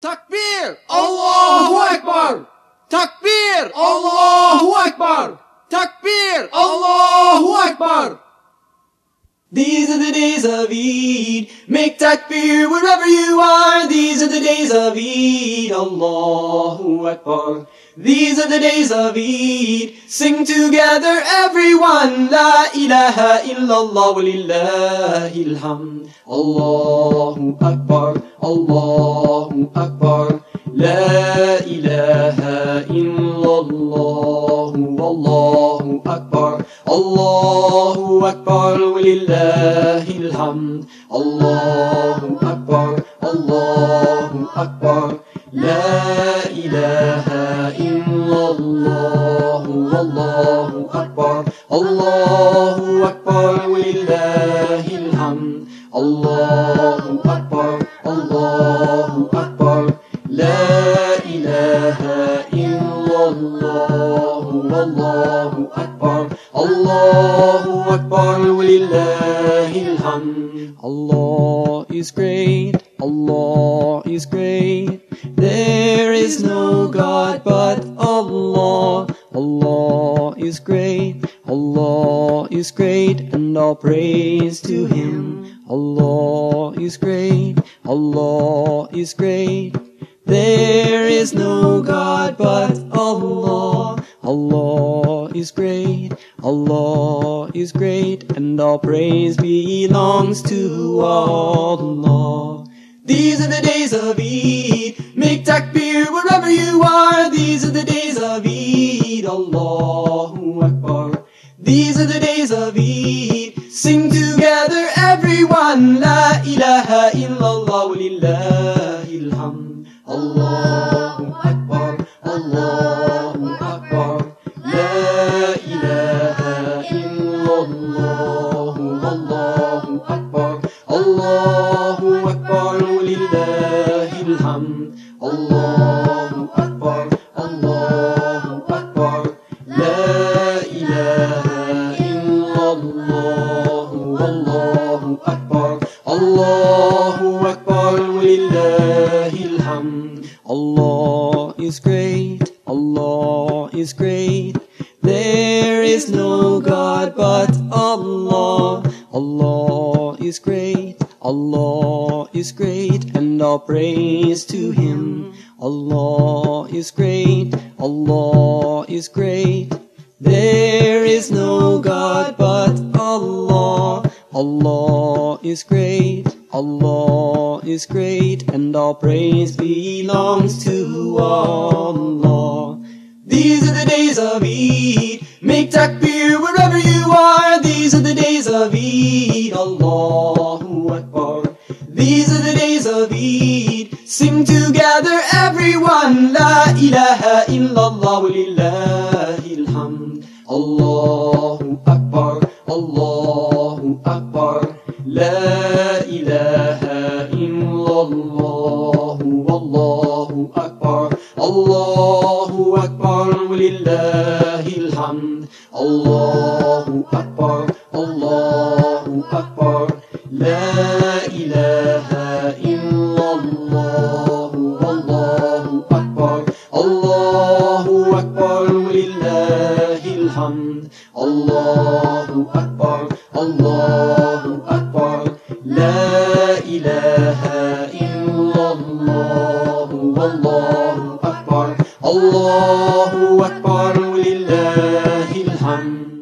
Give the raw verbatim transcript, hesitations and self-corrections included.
Takbir! Allahu Ekber! Takbir! Allahu Ekber! Takbir! Allahu Ekber! These are the days of Eid. Make takbir wherever you are. These are the days of Eid. Allahu Akbar. These are the days of Eid. Sing together everyone. La ilaha illallah wa lillahil hamd. Allahu Akbar. Allahu Akbar. La ilaha illallah. Wallahu Akbar. Allahu Akbar wa lillahil hamd. Allahu Akbar. Allahu Akbar. La ilaha illallah. Wallahu Akbar. Allahu Akbar wa lillahil hamd. Allahu Akbar. Allahu Akbar. La ilaha illallah. Wallahu Akbar. Allahu Akbar wa lillahil hamd. Allah is great. Allah is great. There is no God but Allah. Allah is great. Allah is great, and all praise to Him. Allah is great. Allah is great. There is no God but Allah. Allah is great. Allah is great, and all praise belongs to Allah. These are the days of Eid. Make takbir wherever you are. These are the days of Eid. Allahu Akbar. These are the days of Eid. Sing together everyone. La ilaha illallah wa lillahil hamd. Allahu Akbar. Allahu Akbar. La ilaha illallah. Wallahu Akbar. Allahu Akbar wa lillahil hamd. Allahu Akbar. Allahu Akbar. La ilaha illallah. Wallahu Akbar. Allahu Akbar wa lillahil hamd. Allah is great. Allah is great. There is no God but Allah. Allah is great. Allah is great, and all praise to Him. Allah is great. Allah is great. There is no God but Allah. Allah is great. Allah is great, and all praise belongs to Allah. These are the days of Eid. Make takbir wherever you are. These are the days of Eid. Allahu Akbar. These are the days of Eid. Sing together everyone. La ilaha illallah wa lillahil hamd. Allahu Akbar. Allahu Akbar. La ilaha illallah. Wallahu Akbar. Allahu Akbar wa lillahil hamd. Allahu Akbar. Allahu Akbar. La ilaha illallah. Wallahu Akbar. Allahu Akbar wa lillahil hamd. Allahu Akbar. Allahu Akbar. La ilaha illallah. Wallahu Akbar. Allahu Akbar wa lillahil hamd.